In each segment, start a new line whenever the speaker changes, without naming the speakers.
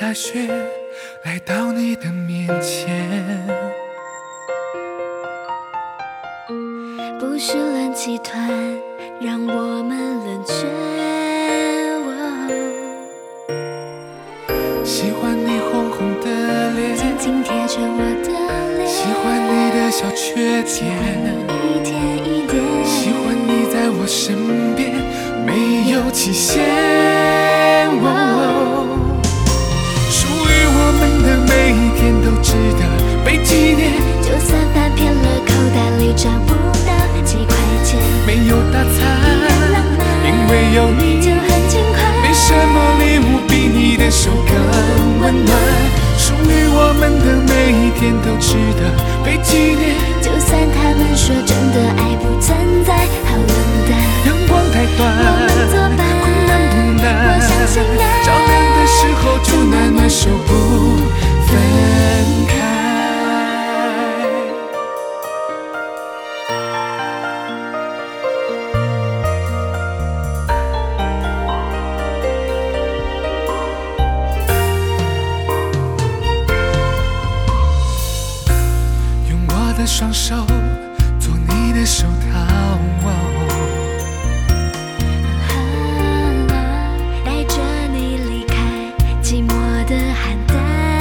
下雪，来到你的面前。
不是冷气团让我们冷却，
喜欢你红红的脸，
紧紧贴着我的脸，
喜欢你的小缺点，
一点一点，
喜欢你在我身边，没有期限。属于我们的每一天都值得被纪念，
就算翻遍了口袋里找不到几块钱，
没有大餐，因为有你
就很轻快。
没什么礼物比你的手更温暖。属于我们的每一天都值得被纪念，
就算他们说真的爱不存在，好冷淡，
阳光太短，
我们作伴，
困难不难，
我相信爱，
照亮的时候就暖暖手不分开。用我的双手做你的手套，
带着你离开寂寞的寒带，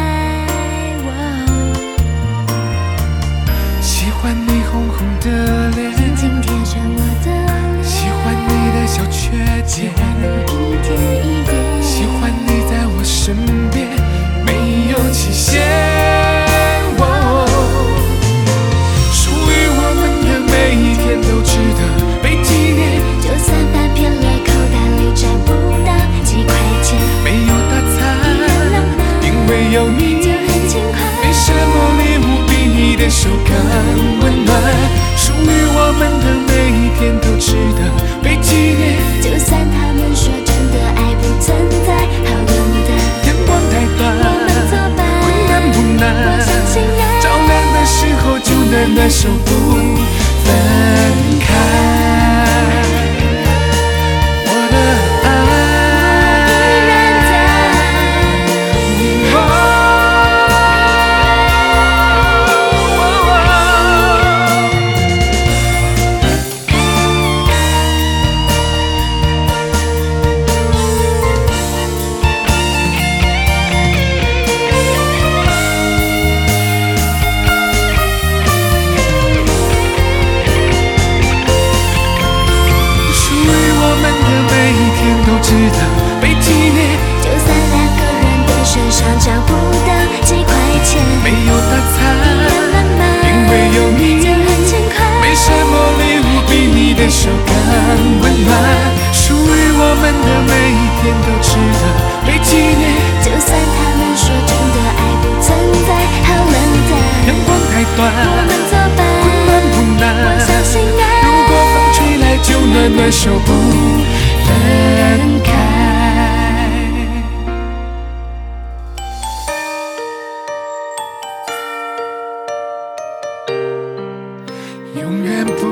喜欢你红红的脸，
紧紧贴着我的脸，
喜欢你的小缺点，
一点一点，
喜欢你在我身边，没有期限。属于我们的每一天都值得被纪念，
就算翻遍了口袋里找不到几块钱，
没有大餐，因为有你
就很轻快。
没什么礼物比你的手更温暖。属于我们的每一天都值得被纪念，
就算他们说真的爱不存在，好冷淡，
阳光太短，
我们作伴，
困难不
我
难，
相信爱，
照亮的时候就暖暖手不分开。我的爱
依然在。
属于我们的每一天都值得被纪念，
就算两个人的身上找不到几块钱，
没有大餐，
浪漫，
因为有你
就很轻快。
没什么礼物比你的手更温暖。属于我们的每一天都值得被纪念，
就算他们说真的爱不存在，好冷淡，
阳光太短，
我们作伴，
困难不
我
难，
相信爱，
如果风吹来就暖暖手不分开。永远不